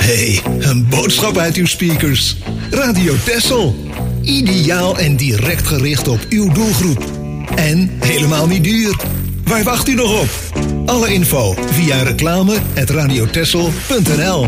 Hey, een boodschap uit uw speakers. Radio Texel. Ideaal en direct gericht op uw doelgroep. En helemaal niet duur. Waar wacht u nog op? Alle info via reclame@radiotexel.nl.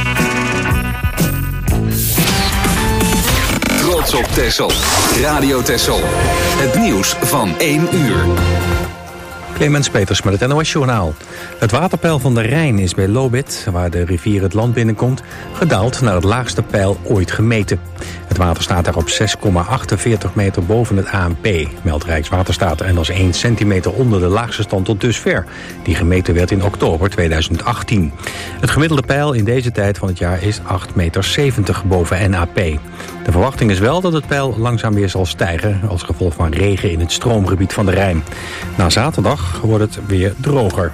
Trots op Texel. Radio Texel. Het nieuws van 1 uur. Clemens Peters met het NOS-journaal. Het waterpeil van de Rijn is bij Lobith, waar de rivier het land binnenkomt, gedaald naar het laagste peil ooit gemeten. Het water staat daar op 6,48 meter boven het ANP, meldt Rijkswaterstaat, en dat is 1 centimeter onder de laagste stand tot dusver, die gemeten werd in oktober 2018. Het gemiddelde peil in deze tijd van het jaar is 8,70 meter boven NAP. De verwachting is wel dat het peil langzaam weer zal stijgen als gevolg van regen in het stroomgebied van de Rijn. Na zaterdag wordt het weer droger.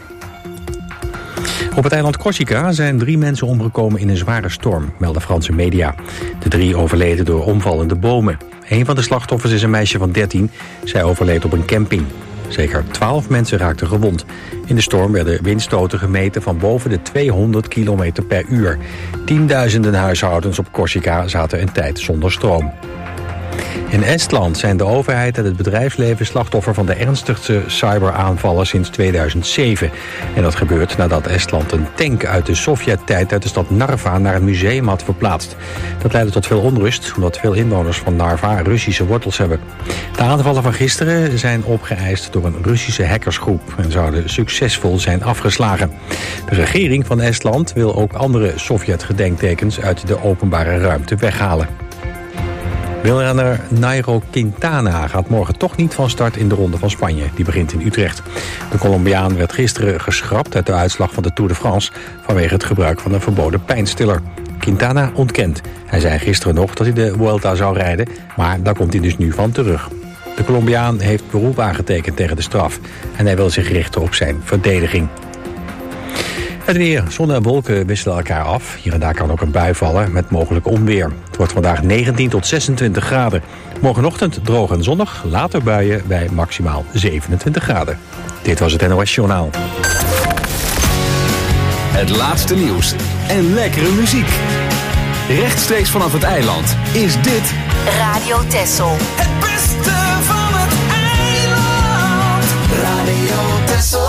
Op het eiland Corsica zijn 3 mensen omgekomen in een zware storm, melden Franse media. De 3 overleden door omvallende bomen. Een van de slachtoffers is een meisje van 13. Zij overleed op een camping. Zeker 12 mensen raakten gewond. In de storm werden windstoten gemeten van boven de 200 km per uur. Tienduizenden huishoudens op Corsica zaten een tijd zonder stroom. In Estland zijn de overheid en het bedrijfsleven slachtoffer van de ernstigste cyberaanvallen sinds 2007. En dat gebeurt nadat Estland een tank uit de Sovjet-tijd uit de stad Narva naar een museum had verplaatst. Dat leidde tot veel onrust, omdat veel inwoners van Narva Russische wortels hebben. De aanvallen van gisteren zijn opgeëist door een Russische hackersgroep en zouden succesvol zijn afgeslagen. De regering van Estland wil ook andere Sovjet-gedenktekens uit de openbare ruimte weghalen. Wielrenner Nairo Quintana gaat morgen toch niet van start in de Ronde van Spanje. Die begint in Utrecht. De Colombiaan werd gisteren geschrapt uit de uitslag van de Tour de France vanwege het gebruik van een verboden pijnstiller. Quintana ontkent. Hij zei gisteren nog dat hij de Vuelta zou rijden, maar daar komt hij dus nu van terug. De Colombiaan heeft beroep aangetekend tegen de straf en hij wil zich richten op zijn verdediging. Het weer. Zon en wolken wisselen elkaar af. Hier en daar kan ook een bui vallen met mogelijk onweer. Het wordt vandaag 19 tot 26 graden. Morgenochtend droog en zonnig. Later buien bij maximaal 27 graden. Dit was het NOS Journaal. Het laatste nieuws en lekkere muziek. Rechtstreeks vanaf het eiland is dit Radio Texel. Het beste van het eiland. Radio Texel.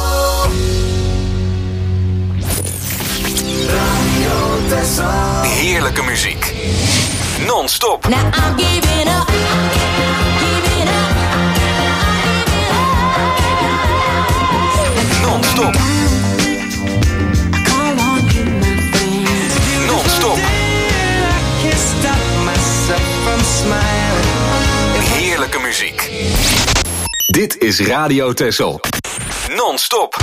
heerlijke muziek. Non-stop. Now I'm giving up. Giving up. Non-stop. Non-stop. Heerlijke muziek. Dit is Radio Texel. Non-stop.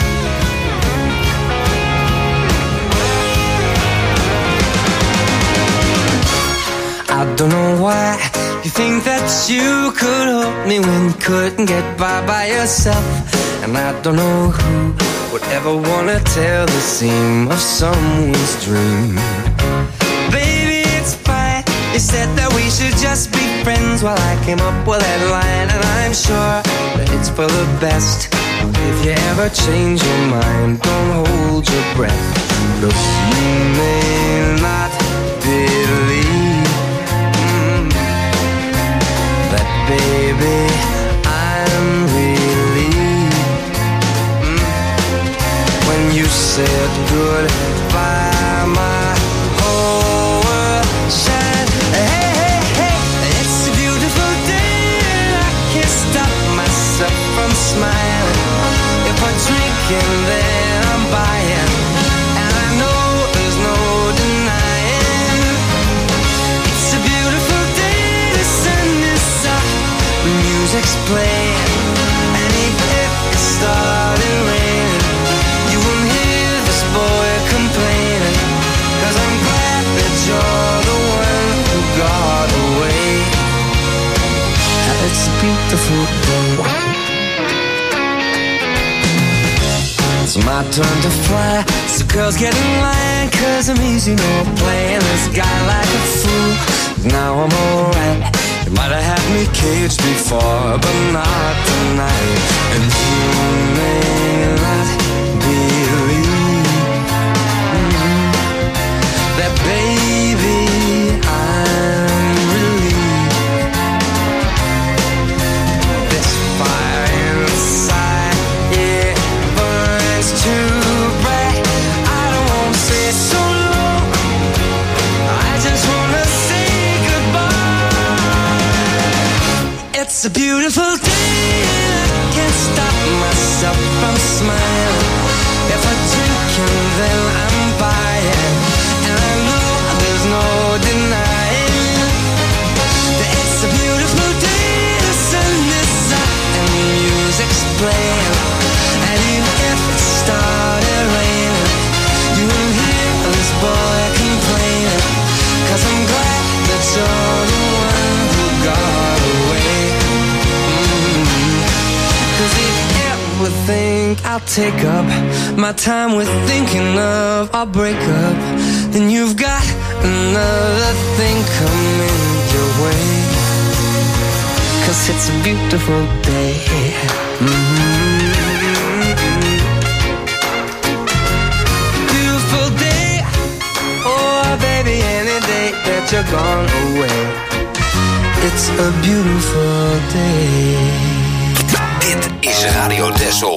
I don't know why you think that you could help me when you couldn't get by yourself. And I don't know who would ever wanna tell the seam of someone's dream. Baby, it's fine. You said that we should just be friends while I came up with that line. And I'm sure that it's for the best. If you ever change your mind, don't hold your breath. Look, you may not believe that, baby, I'm relieved when you said goodbye, my whole world shined. Hey, hey, hey, it's a beautiful day and I can't stop myself from smiling. If I'm drinking, then I'm buying, and I know there's no denying. It's a beautiful day, the sun is up, music's playing, and even if it started raining, you won't hear this boy complaining, 'cause I'm glad that you're the one who got away. It's a beautiful day. It's my turn to fly, so girls get in line, 'cause I'm easy, no playing this guy like a fool. Now I'm alright. You might have had me caged before, but not tonight. And you may not believe that, take up my time with thinking of our breakup, then you've got another thing coming your way. 'Cause it's a beautiful day. Beautiful day. Oh baby, any day that you're gone away, it's a beautiful day. Dit is Radio Texel.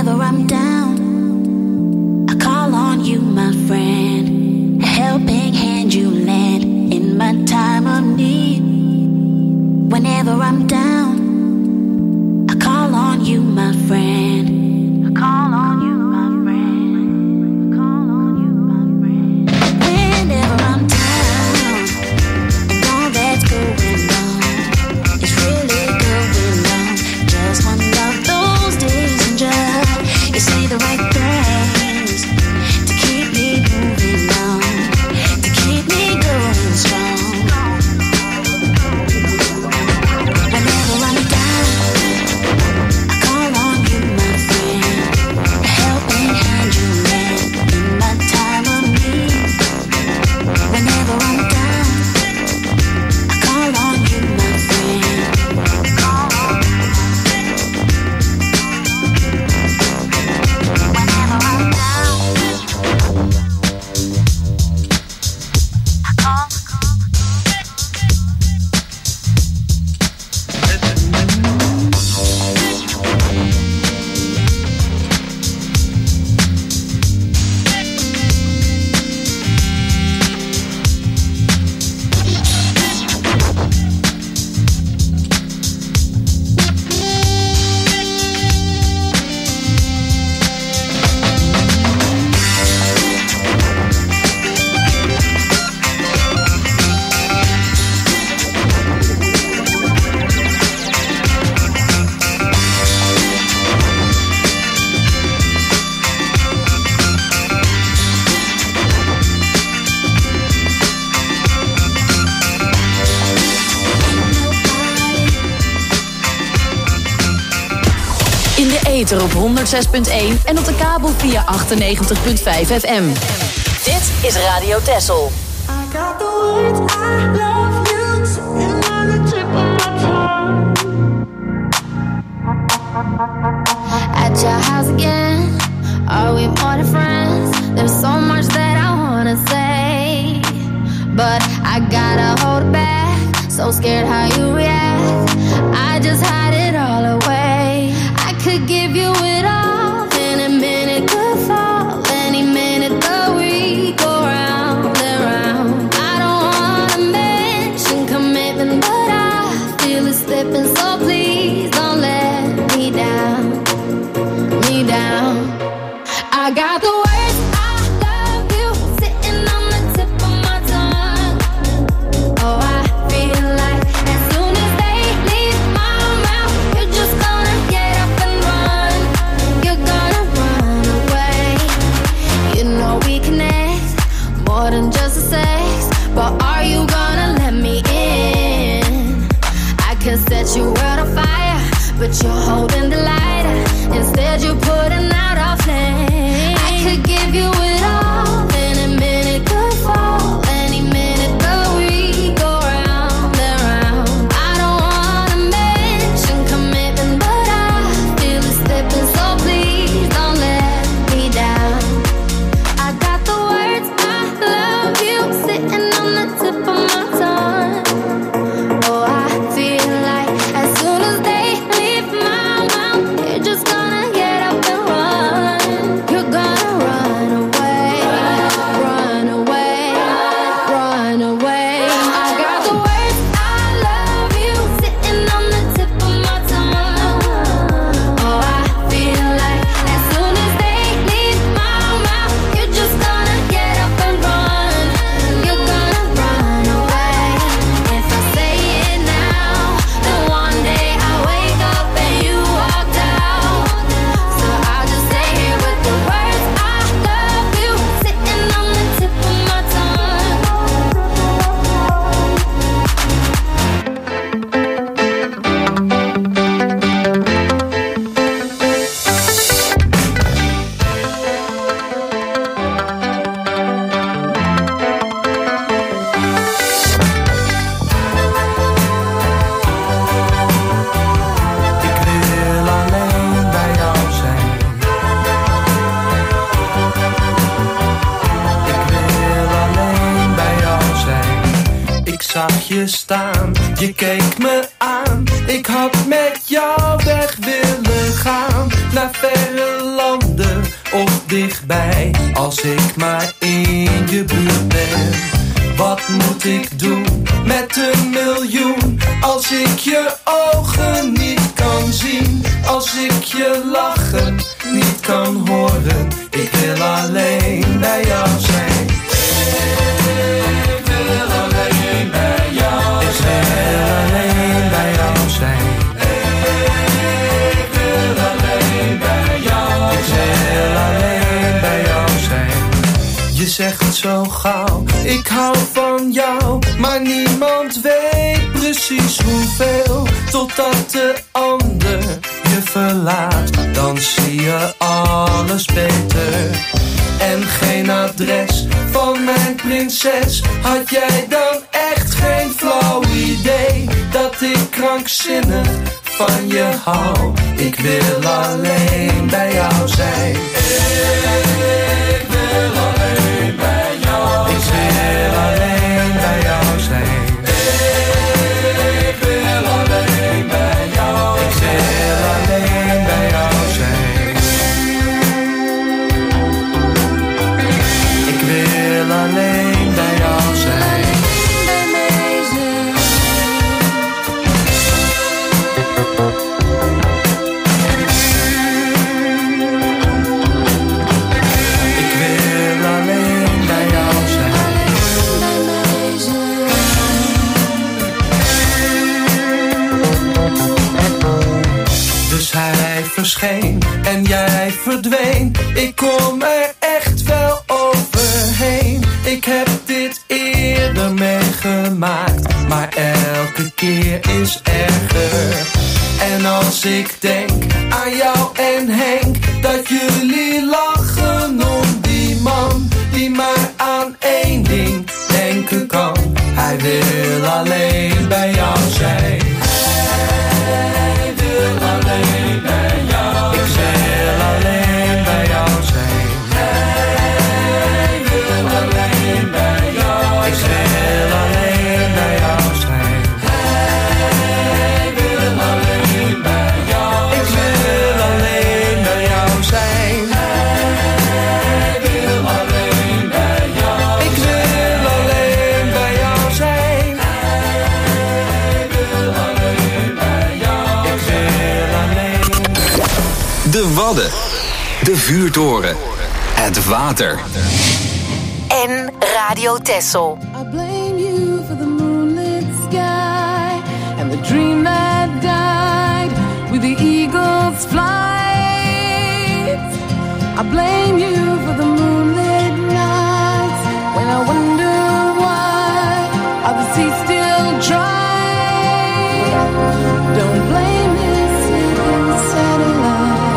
Whenever I'm down, I call on you, my friend. A helping hand you lend in my time of need. Whenever I'm down, I call on you, my friend. I call on you, my friend. I call on you, my friend. Whenever I'm down, and all that's going on is really going on. Just one of those days, and just you say the right things to keep me moving on, to keep me going strong. Whenever I'm down, I call on you, my friend. A helping hand you lend in my time of need. Whenever I'm down, I call on you, my friend. Call on you, my friend. Whenever I'm down, I call. In de ether op 106.1 en op de kabel via 98.5 FM. Dit is Radio Texel. I got the words I love you sitting on the tip of my tongue. At your house again, are we more than friends? There's so much that I wanna say, but I gotta hold it back. So scared how you react, I just hide it all away. I could give you it all, in a minute could fall, any minute the week go round and round. I don't wanna mention commitment, but I feel it slipping, so please don't let me down, me down. I got the words I love you sitting on the tip of my tongue. Oh, I feel like as soon as they leave my mouth, you're just gonna get up and run. You're gonna run away. You know we connect more than just a sex, but are you gonna let me in? I could set your world on fire, but you're holding the lighter. Instead you're putting out a flame. I could give you it all, in a minute could fall, any minute the week go round and round. I don't wanna mention commitment, but I feel it slipping, so please don't let me down. I got the words I love you sitting on the tip of my tongue. Oh, I feel like as soon as they leave my mouth, you're just gonna get up and run. You're gonna run away, run away, run away. I got the words I love you sitting on the tip of my tongue. Oh, I feel like as soon as they leave my mouth, you're just gonna get up and run. You're gonna run away. If I say it now, then one day I wake up and you walked out. So I'll just say it with the words I love you sitting on the tip of my tongue. Ik wil alleen bij jou zijn. Ik wil alleen bij jou zijn. Ik zag je staan, je keek me aan. Ik had met jou weg willen gaan naar verre landen. als ik maar in je buurt ben. Wat moet ik doen met 1 miljoen, als ik je ogen niet kan zien, als ik je lachen niet kan horen? Ik wil alleen bij jou zijn. Ik wil alleen bij jou zijn. Ik wil alleen bij jou zijn. Ik wil alleen bij jou zijn. Ik wil alleen bij jou zijn. Je zegt het zo gauw, ik hou van jou, maar niemand weet precies hoeveel, totdat de ander je verlaat. Dan zie je alles beter. En geen adres van mijn prinses. Had jij dan echt geen flauw idee dat ik krankzinnig van je hou? Ik wil alleen bij jou zijn. Ik wil alleen bij jou zijn. Ik wil alleen bij jou zijn. Ik wil alleen bij jou zijn. Ik wil alleen bij jou zijn. Ik wil alleen bij jou zijn. Hij verscheen en jij verdween. Ik kom er echt wel overheen. Ik heb dit eerder meegemaakt, maar elke keer is erger. En als ik denk aan jou en Henk, dat jullie lachen om die man die maar aan één ding denken kan. Hij wil alleen bij jou zijn. Hij wil alleen bij jou. Ik wil alleen bij jou zijn. Hij wil alleen bij jou. Ik wil alleen bij jou zijn. Hij wil alleen bij jou. Ik wil alleen bij jou zijn. Hij wil alleen bij jou. Ik wil alleen bij jou zijn. Hij wil alleen bij jou. Ik wil alleen. De Wadden. De Vuurtoren. Het water. En Radio Texel. I blame you for the moonlit sky and the dream that died with the eagle's flight. I blame you for the moonlit nights when I wonder why are the seas still dry. Don't blame this sleeping satellite.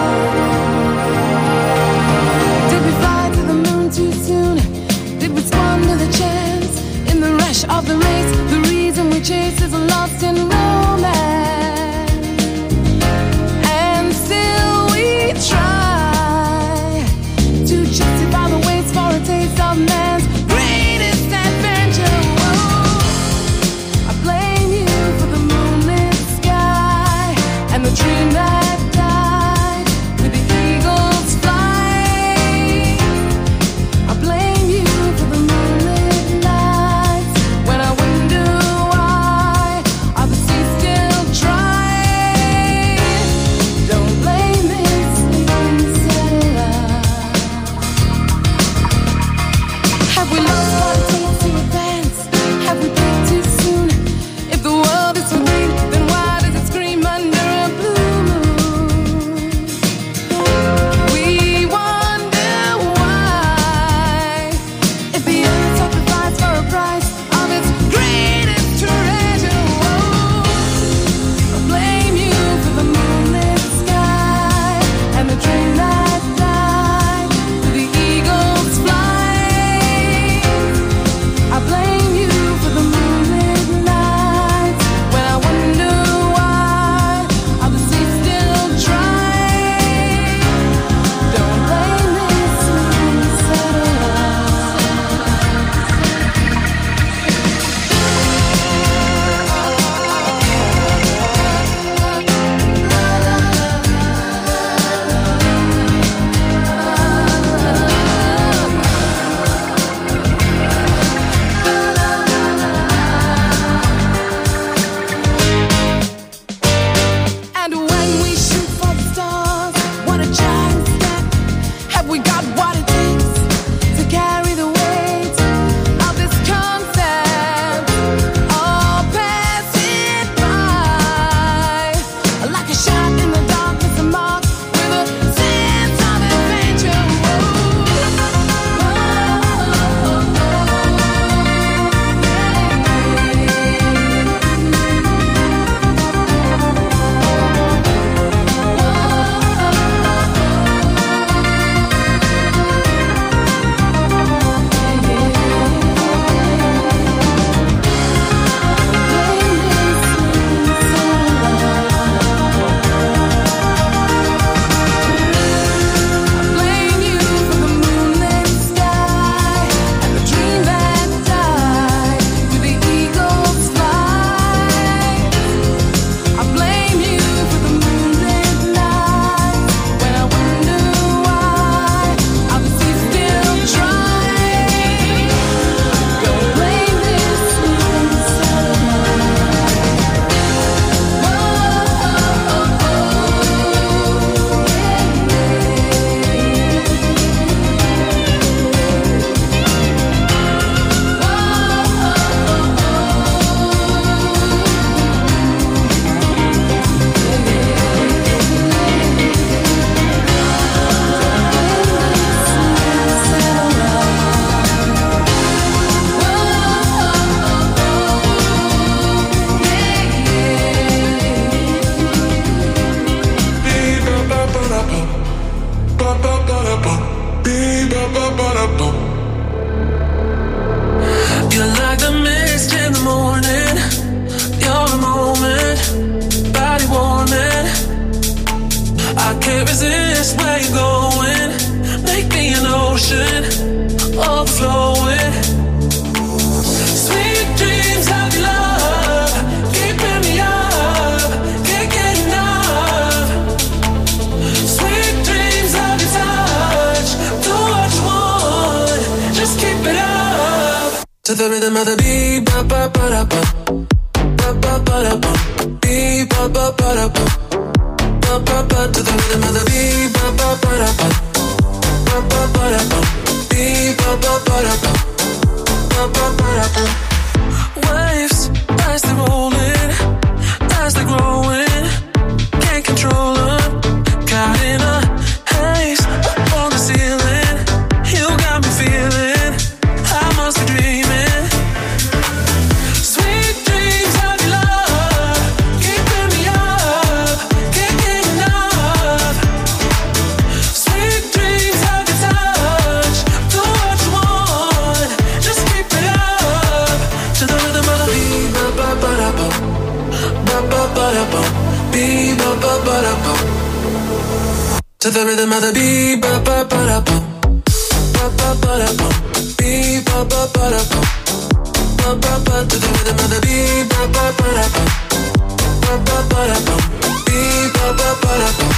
Did we fly to the moon too soon? Did we squander the chance in the rush of the race? The reason we chase is lost in romance, and still we try to justify the waste for a taste of man's greatest adventure. Whoa. I blame you for the moonlit sky and the dream that died with the eagle's flight. I blame you for the moonlit nights when I wonder why are the seas still dry. Don't blame this sleeping satellite. Have we lost our taste to advance? Have we peaked too soon? If the world is so green, then why does it scream under a blue moon? ba-da-bum. You're like the mist in the morning. You're a moment, body warming. I can't resist where you're going. Make me an ocean, overflowing. Sweet dreams of your love, keeping me up, can't get enough. Sweet dreams of your touch, do what you want, just keep it up. To the rhythm of the beat, ba ba ba da ba, ba ba ba da ba, beat ba ba ba da ba, ba ba ba. To the rhythm of the beat, ba ba ba da ba, ba ba ba da ba, beat ba ba ba da ba, ba ba ba da ba. Waves as they're rolling, as they're growing, can't control them. Caught in a haze up on the ceiling, you got me feeling I must be dreaming. Sweet dreams of your love, keeping me up, can't get enough. Sweet dreams of your touch, do what you want, just keep it up. To the rhythm of the beat, ba ba ba da ba, ba ba ba da ba, beat ba ba ba da ba. To the rhythm of the beat, ba ba ba da ba, ba ba ba da ba, beat ba ba ba da ba, ba ba ba. To the rhythm of the beat, ba ba ba da ba, ba ba ba da ba, beat ba ba ba da ba.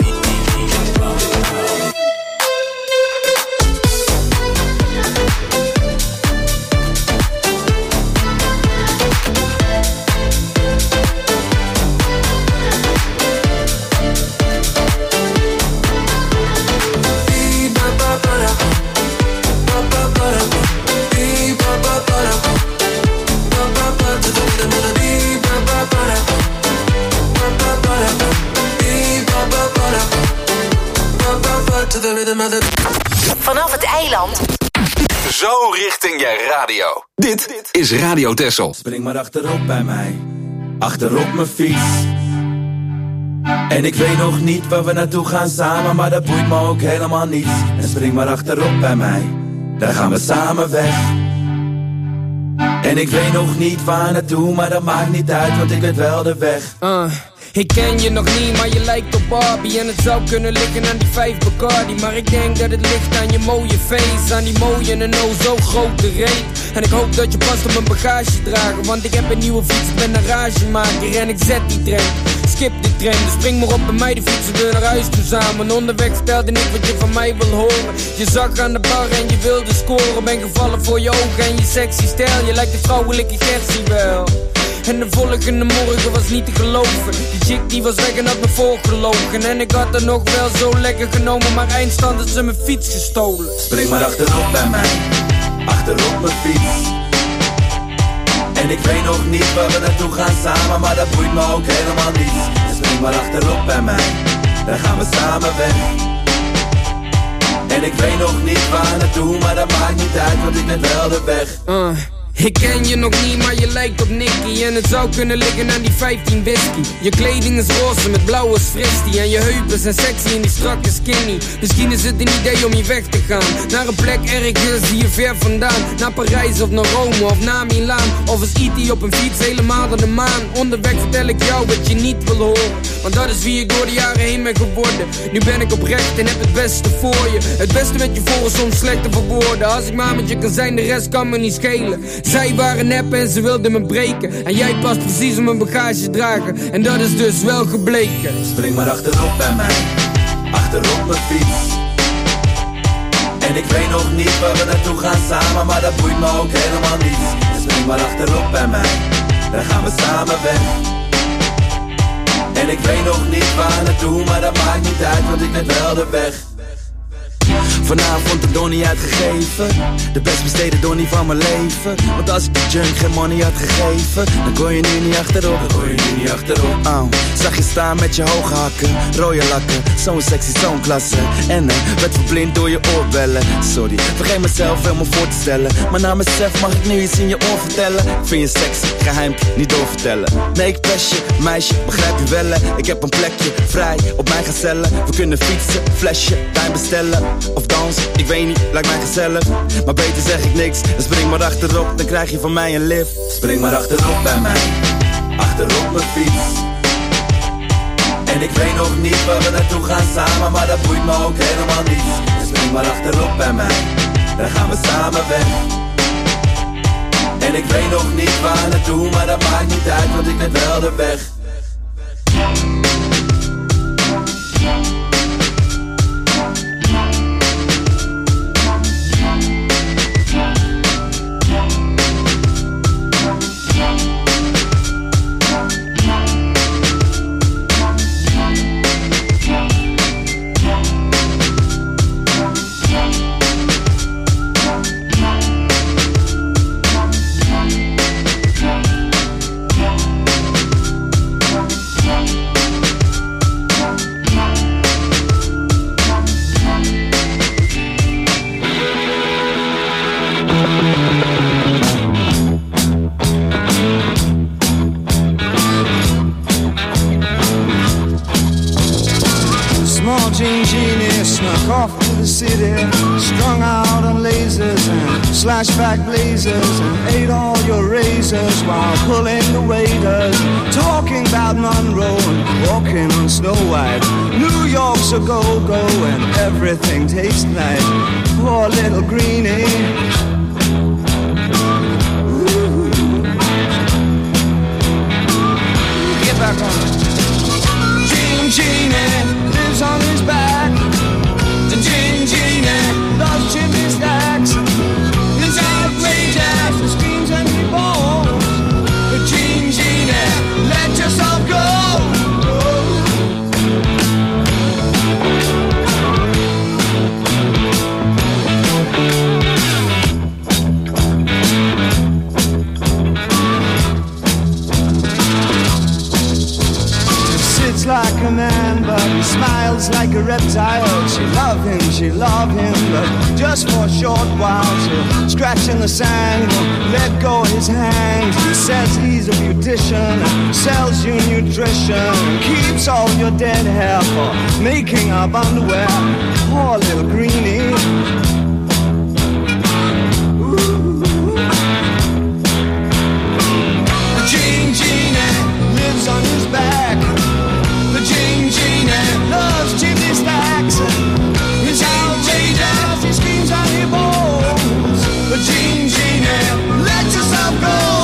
Vanaf het eiland. Zo richting je radio. Dit is Radio Texel. Spring maar achterop bij mij, achterop mijn fiets. En ik weet nog niet waar we naartoe gaan samen, maar dat boeit me ook helemaal niet. En spring maar achterop bij mij, daar gaan we samen weg. En ik weet nog niet waar naartoe, maar dat maakt niet uit, want ik weet wel de weg. Ik ken je nog niet, maar je lijkt op Barbie. En het zou kunnen liggen aan die 5 Bacardi. Maar ik denk dat het ligt aan je mooie face, aan die mooie en oh zo grote reet. En ik hoop dat je past op mijn bagage dragen, want ik heb een nieuwe fiets, ik ben een ragemaker. En ik zet die trein, skip die trein. Dus spring maar op bij mij, de fietsen we naar huis toe samen. Onderweg vertelde ik wat je van mij wil horen. Je zag aan de bar en je wilde scoren. Ben gevallen voor je ogen en je sexy stijl. Je lijkt de vrouwelijke Gertie wel. En de volgende morgen was niet te geloven. Die chick die was weg en had me voorgelogen. En ik had er nog wel zo lekker genomen, maar eindstand had ze mijn fiets gestolen. Spring maar achterop bij mij, achterop mijn fiets. En ik weet nog niet waar we naartoe gaan samen, maar dat boeit me ook helemaal niet. En spring maar achterop bij mij, daar gaan we samen weg. En ik weet nog niet waar naartoe, maar dat maakt niet uit, want ik ben wel de weg. Ik ken je nog niet, maar je lijkt op Nicky. En het zou kunnen liggen aan die 15 whisky. Je kleding is roze met blauwe fristie. En je heupen zijn sexy en die strakke skinny. Misschien is het een idee om hier weg te gaan, naar een plek ergens hier ver vandaan. Naar Parijs of naar Rome of naar Milaan. Of als E.T. op een fiets helemaal naar de maan. Onderweg vertel ik jou wat je niet wil horen, want dat is wie ik door de jaren heen ben geworden. Nu ben ik oprecht en heb het beste voor je. Het beste met je voor is soms slecht te verwoorden. Als ik maar met je kan zijn, de rest kan me niet schelen. Zij waren nep en ze wilden me breken. En jij past precies op mijn bagage dragen. En dat is dus wel gebleken. Spring maar achterop bij mij, achterop mijn fiets. En ik weet nog niet waar we naartoe gaan samen, maar dat boeit me ook helemaal niet. Dus spring maar achterop bij mij, daar gaan we samen weg. En ik weet nog niet waar naartoe, maar dat maakt niet uit, want ik weet wel de weg. Vanavond de donnie uitgegeven, de best besteden donnie van mijn leven. Want als ik de junk geen money had gegeven, dan kon je nu niet achterop. Zag je staan met je hoge hakken, rode lakken, zo'n sexy, zo'n klasse. En werd verblind door je oorbellen. Sorry, vergeet mezelf helemaal voor te stellen, maar na mezelf mag ik nu iets in je oor vertellen. Ik vind je sexy, geheimpje, niet doorvertellen. Nee, ik pest je, meisje, begrijp je wel. Ik heb een plekje vrij op mijn gezellen. We kunnen fietsen, flesje, wijn bestellen. of dansen, ik weet niet, lijkt mij gezellig. Maar beter zeg ik niks, dan spring maar achterop, dan krijg je van mij een lift. Spring maar achterop bij mij, achterop mijn fiets. En ik weet nog niet waar we naartoe gaan samen, maar dat boeit me ook helemaal niet. Dus spring maar achterop bij mij, dan gaan we samen weg. En ik weet nog niet waar naartoe, maar dat maakt niet uit, want ik ben wel de weg. Flashback blazers and ate all your razors while pulling the waiters, talking about Monroe and walking on Snow White. New York's a go-go and everything tastes nice. Poor little greenie. Ooh. Get back on it. Gene Genie lives on his back. The Gene Genie loves chimney stacks. Outrageous, the screams and the balls. But Gene Genie, let yourself go. He sits like a man, but he smiles like a reptile. She love him, but just for a short while. She'll scratch in the sand, won't let go of his hand. He says he's a beautician, sells you nutrition, keeps all your dead hair for making up underwear. Poor little greenie. The Gene Genie lives on his back. The Gene Genie loves chimney stacks. It's outrageous, he screams and he moans. But Gene Genie, let yourself go.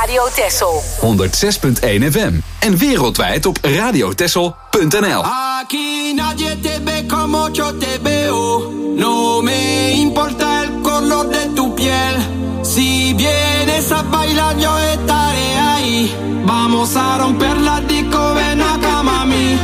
Radio Texel. 106.1 FM. En wereldwijd op radiotexel.nl. Aquí nadie te ve como yo te veo. No me importa el color de tu piel. Si vienes a bailar yo estaré ahí. Vamos a romper la disco, ven acá mami.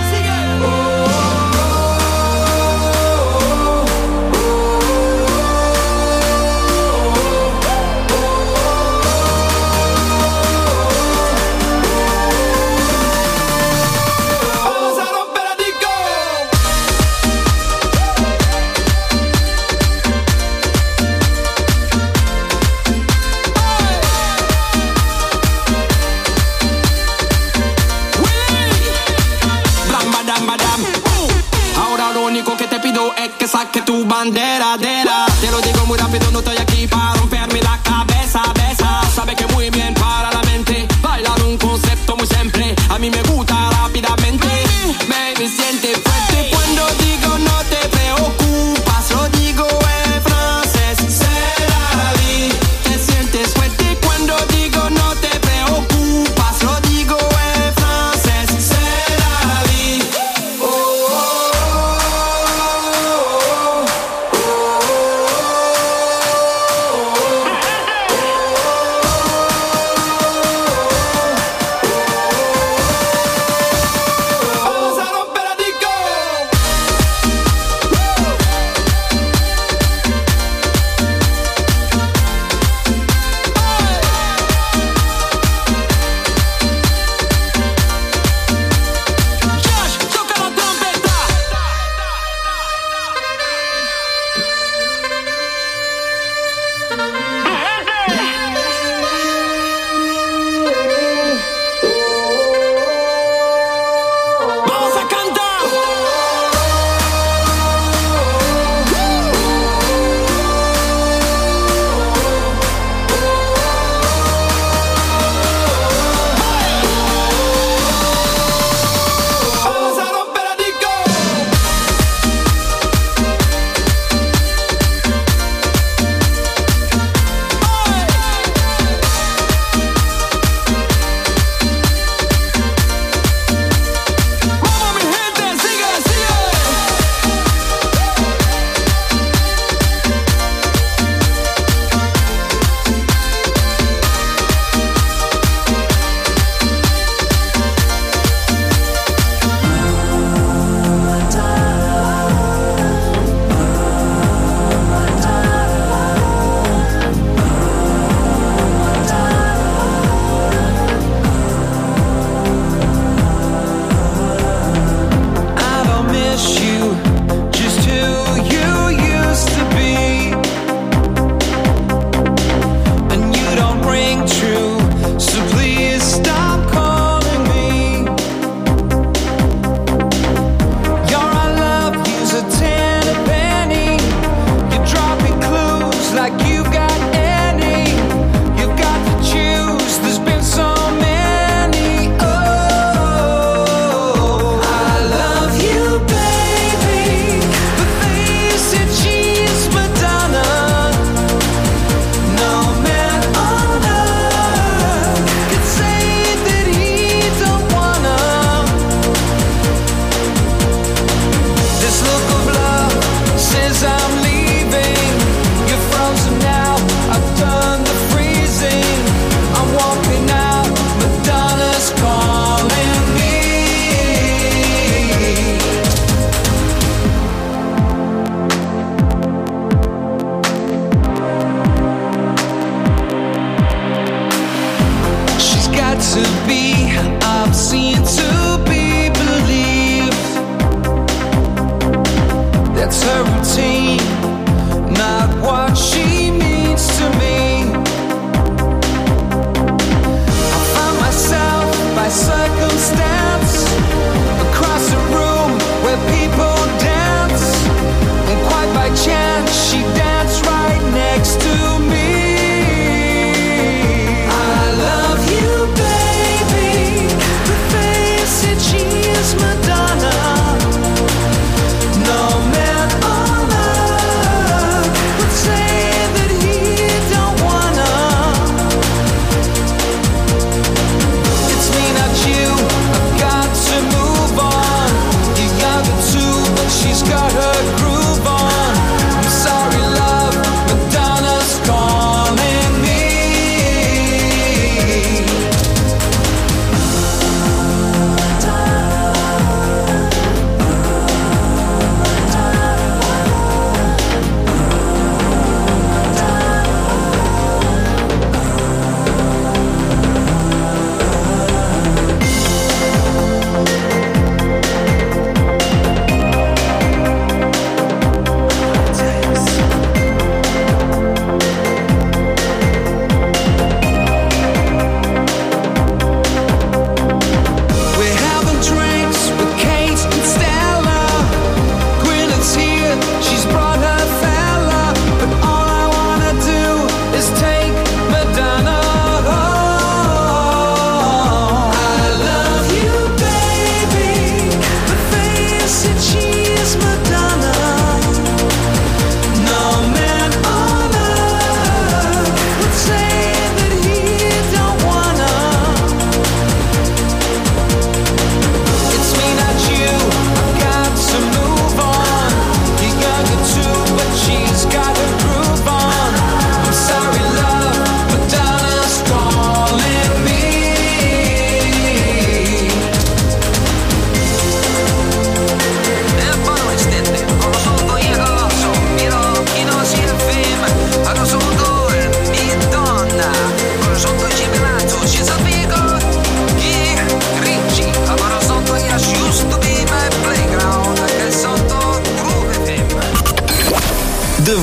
Que saque tu bandera, te lo digo muy rápido, no estoy aquí para romperme la cabeza, besa. Sabe que muy bien para la mente, bailar un concepto muy simple, a mí me gusta rápidamente. Baby, siente fuerte cuando digo no te preocupas, lo digo en francés, c'est la vie. Te sientes fuerte cuando digo no te preocupas, lo digo en francés, c'est la vie. Oh, oh, oh.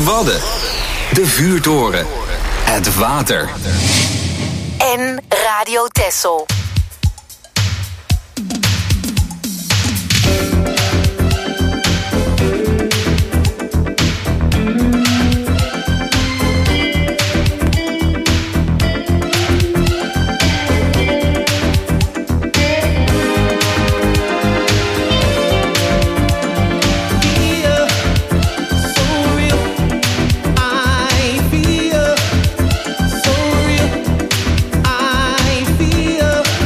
Wadden. De vuurtoren. Het water. En Radio Texel. I feel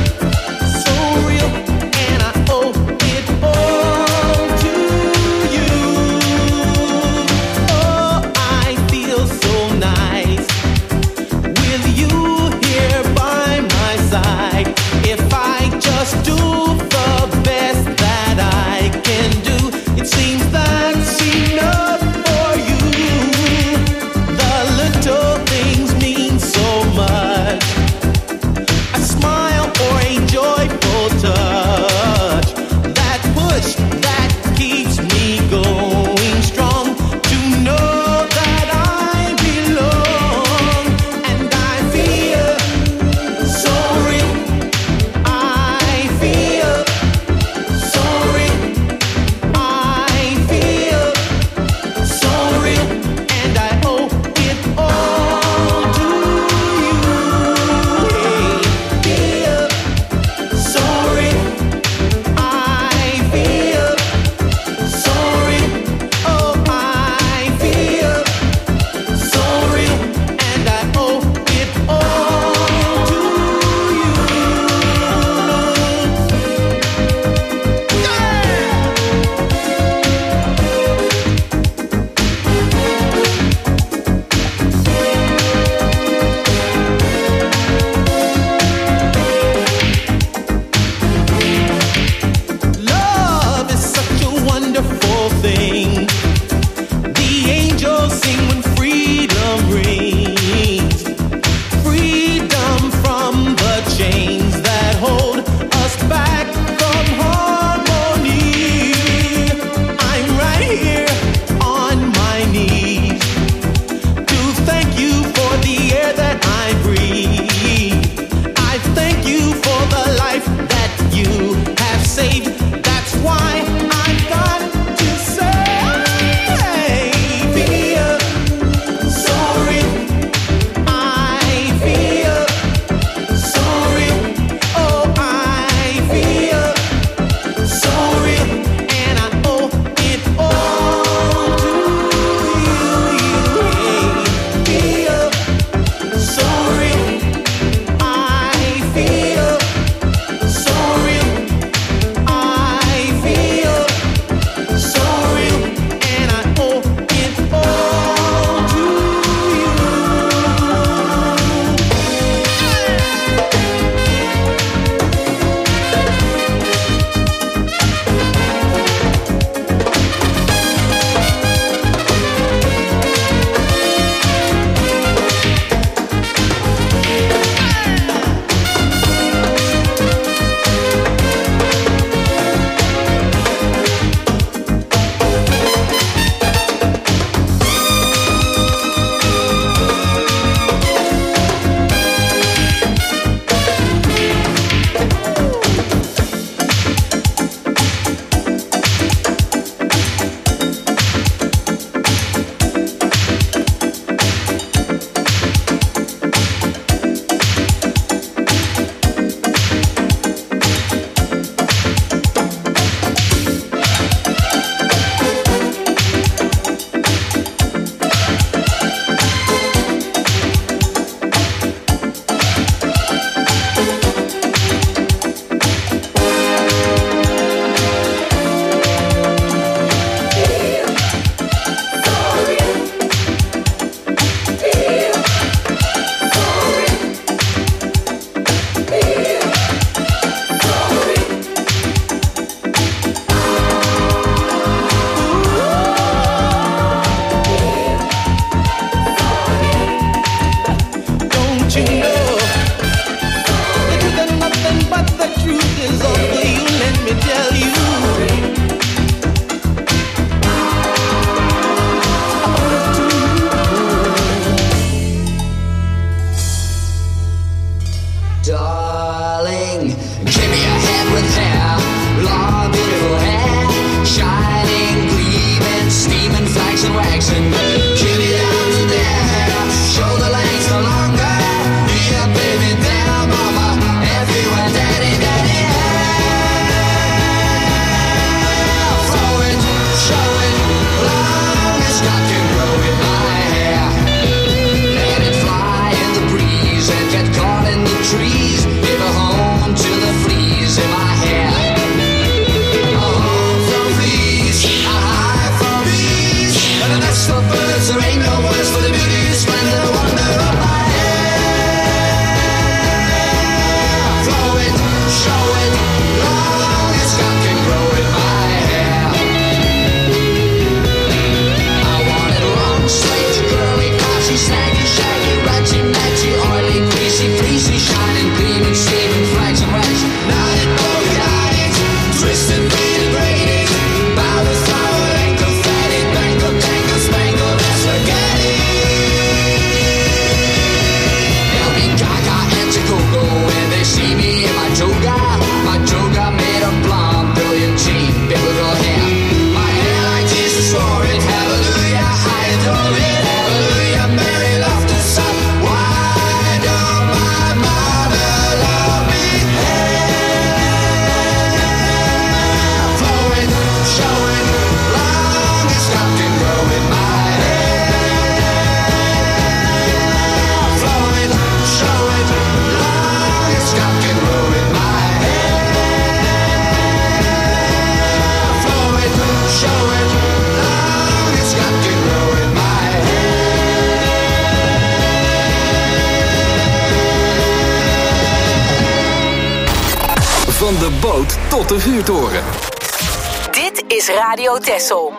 boot tot de vuurtoren. Dit is Radio Texel.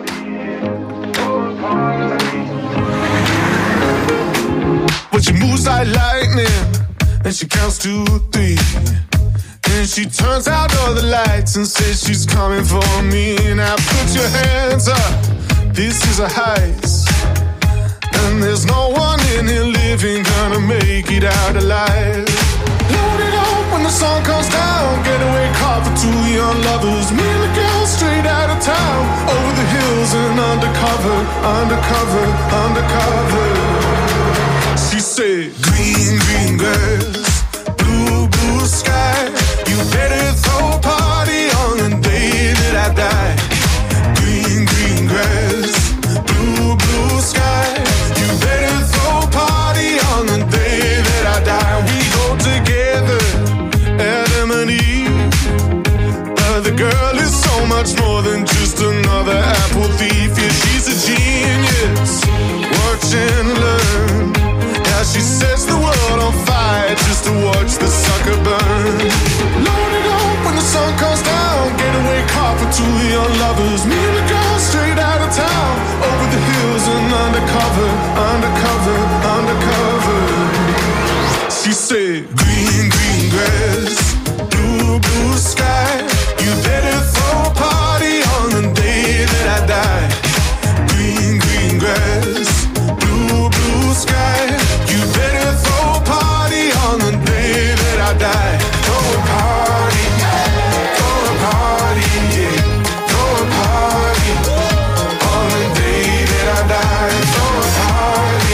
But she moves like lightning, and she counts to 3. And she turns out all the lights and says she's coming for me. Now put your hands up, this is a heist. And there's no one in here living gonna make it out alive. Load it up when the sun comes down. Getaway car for two young lovers. Me and the girl straight out of town. Over the hills and undercover, undercover, undercover. She said, green, green grass, blue, blue sky. You better throw a party on the day that I die. Green, green grass, blue, blue sky. You better throw a party on the day that I die. We go together, Adam and Eve. But the girl is so much more than just another apple thief. Yeah, she's a genius. Watch and learn. Now she sets the world on fire just to watch the sucker burn. Load it up when the sun comes down. Getaway car for two young lovers. Me and the girl straight out of town. Over the hills and undercover, undercover, undercover. She said, green, green grass, blue, blue sky. You better throw a party on the day that I die. Green, green grass, blue, blue sky. You better throw a party on the day that I die. Throw a party, throw a party, yeah. Throw a party on the day that I die. Throw a party,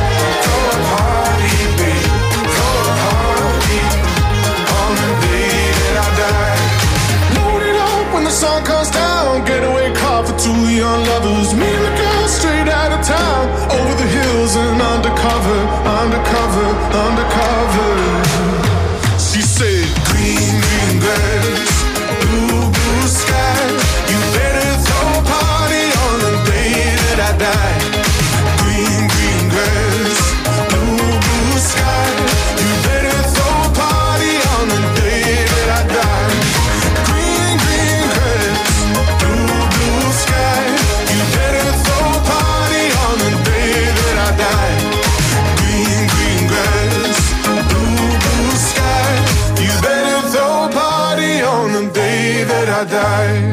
babe. Throw a party on the day that I die. Load it up when the sun comes down. Getaway car for two young lovers. Me and the girl straight out of town. Over the hills and undercover, undercover, undercover. She said, green, green grass, blue, blue sky. You better throw a party on the day that I die. Green, green grass, blue, blue sky. You better throw a party on the day that I die. Green, green grass, blue, blue sky. You better throw a party on the day that I die. Green, green grass, blue, blue sky. You better throw a party on the day that I die.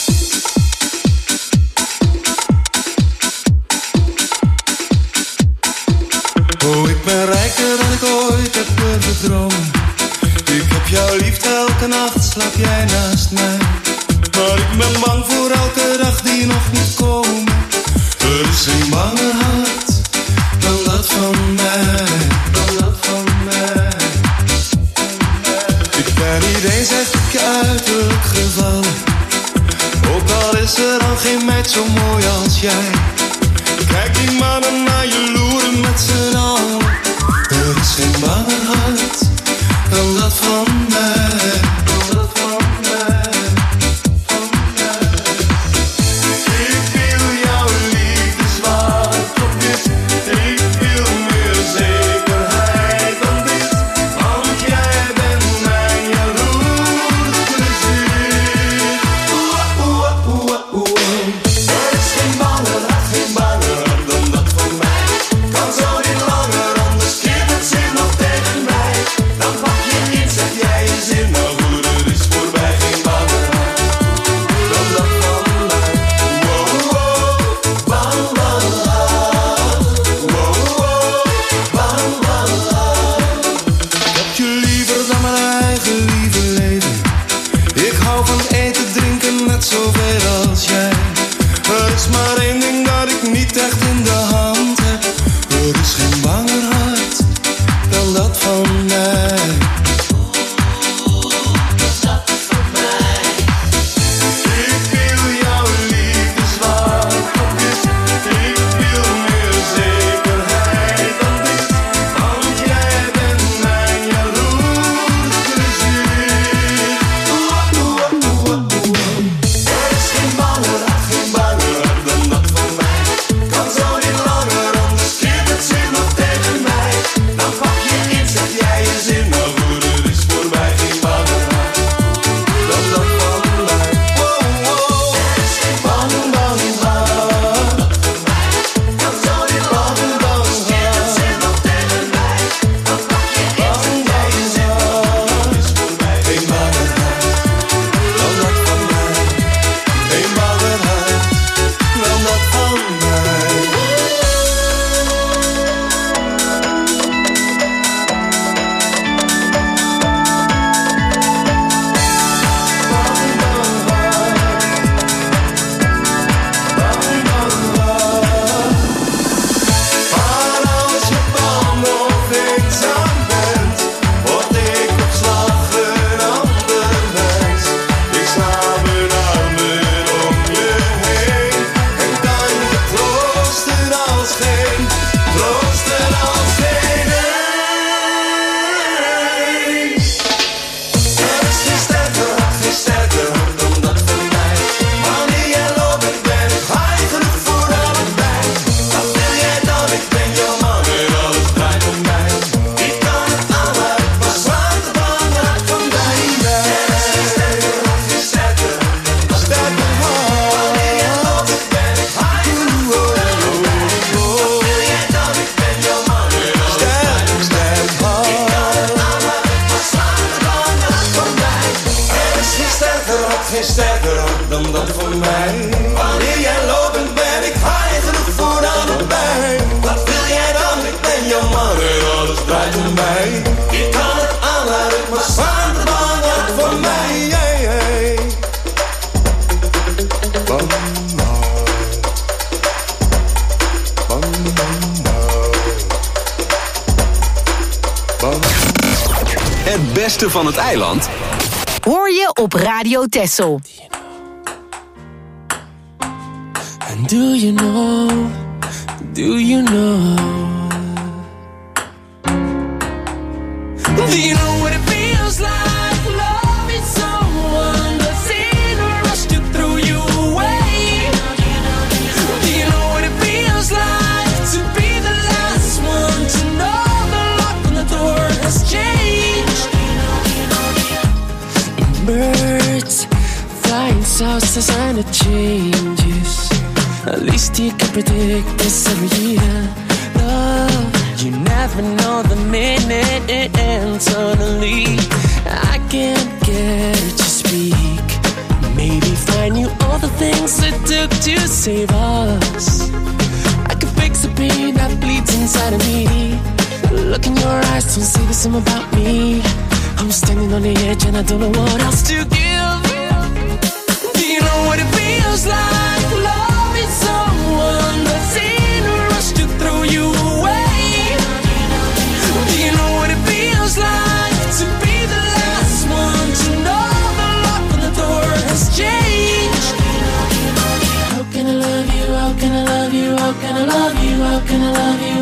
Oh, ik ben rijker dan ik ooit heb durven dromen. Ik heb jouw liefde elke nacht, slaap jij naast mij. Maar ik ben bang voor elke dag die nog niet komt. Er is geen banger hart dan dat van mij, dan dat van mij. Ik ben niet eens echt op je uiterlijk gevallen. Ook al is er dan geen meid zo mooi als jij. Kijk die mannen naar je loeren met z'n allen. Er is geen banger hart dan dat van mij, dan dat van mij, van mij. Ik wil jouw liefde zwart op wit. Ik wil meer zekerheid dan dit. Want jij bent mijn jaloers plezier. Er is geen banger hart, geen banger hart dan dat van mij. Kan zo niet langer, anders keert het zich nog tegen mij. Dan pak je in, zeg jij dan dat voor mij. Wanneer jij lopend ben ik high genoeg voor allebei. Wat wil jij dan? Ik ben jouw man en alles draait om mij. Ik kan het aanlaten, maar zwaar te belangrijk voor mij. Het beste van het eiland hoor je op Radio Texel. And do you know, do you know? Do you know what it feels like? Loving someone that's in a rush to throw you away. Do you know what it feels like to be the last one to know the lock on the door has changed? Birds flying south as and it changes. At least you can predict this every year. Love, you never know the minute and suddenly I can't get her to speak. Maybe find you all the things it took to save us. I could fix the pain that bleeds inside of me. Look in your eyes, don't say the same about me. I'm standing on the edge and I don't know what else to give. Do you know what it feels like? Loving someone that's in a rush to throw you away. Do you know what it feels like to be the last one to know the lock on the door has changed? How can I love you? How can I love you? How can I love you? How can I love you?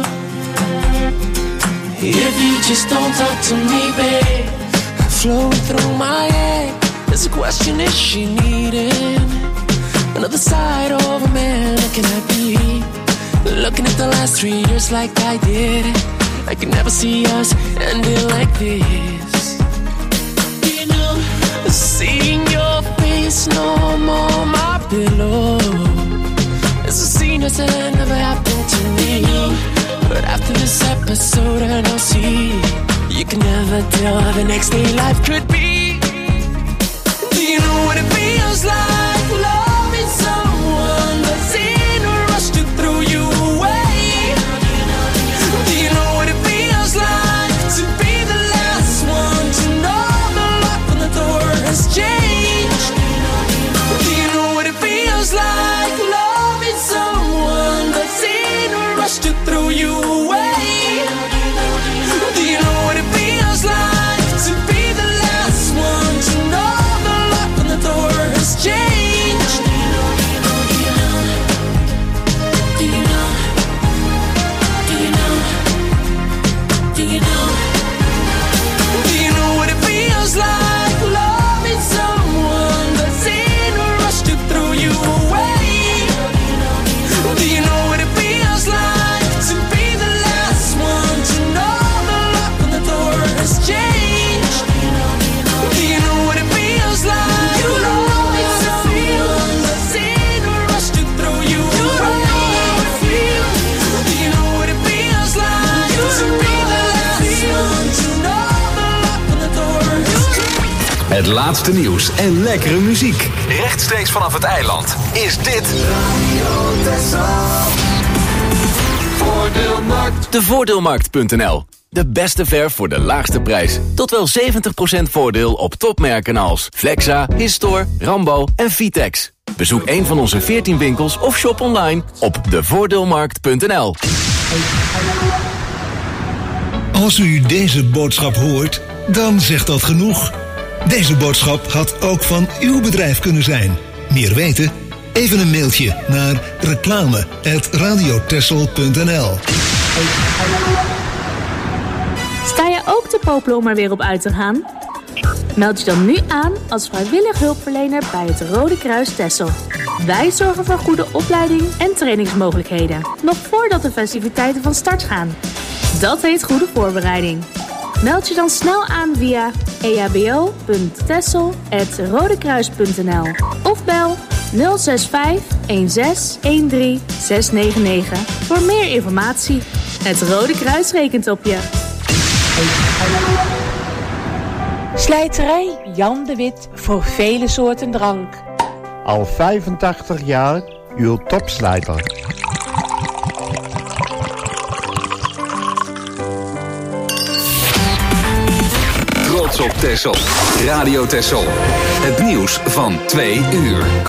If you just don't talk to me, babe. Flowing through my head, there's a question: is she needing another side of a man? How can I be looking at the last 3 years like I did? I can never see us ending like this. You know, seeing your face no more my pillow. It's a scene that never happened to me. But after this episode and I'll see, you can never tell how the next day life could be. Do you know what it feels like? Loving someone that's in a rush to throw you away. Do you know what it feels like to be the last one to know the lock on the door has changed? Do you know what it feels like? Loving someone that's in a rush to throw you away. Do you know what it feels like to be the last one to know the lock on the door has changed? Do you know? Do you know? Do you know? Do you know? Do you know what it feels like? Loving someone that's in a rush to throw you away. Do you know what it feels like to be the last one to know the lock on the door has changed? Do you know what it feels like? You know it's someone that's in a rush to throw you away. Do you know what it feels like to be the last one to know the lock on the door has changed? Het laatste nieuws en lekkere muziek. Rechtstreeks vanaf het eiland is dit Voordeelmarkt. De Voordeelmarkt.nl. De beste verf voor de laagste prijs. Tot wel 70% voordeel op topmerken als Flexa, Histor, Rambo en Vitex. Bezoek een van onze 14 winkels of shop online op devoordeelmarkt.nl. Als u deze boodschap hoort, dan zegt dat genoeg. Deze boodschap had ook van uw bedrijf kunnen zijn. Meer weten? Even een mailtje naar reclame@radiotexel.nl. Sta je ook te popelen om er weer op uit te gaan? Meld je dan nu aan als vrijwillig hulpverlener bij het Rode Kruis Texel. Wij zorgen voor goede opleiding en trainingsmogelijkheden, nog voordat de festiviteiten van start gaan. Dat heet goede voorbereiding. Meld je dan snel aan via ehbo.texel@rodekruis.nl of bel 065 16 13 699 voor meer informatie. Het Rode Kruis rekent op je. Slijterij Jan de Wit voor vele soorten drank. Al 85 jaar uw topslijper. Trots op Texel. Radio Texel. Het nieuws van 2 uur.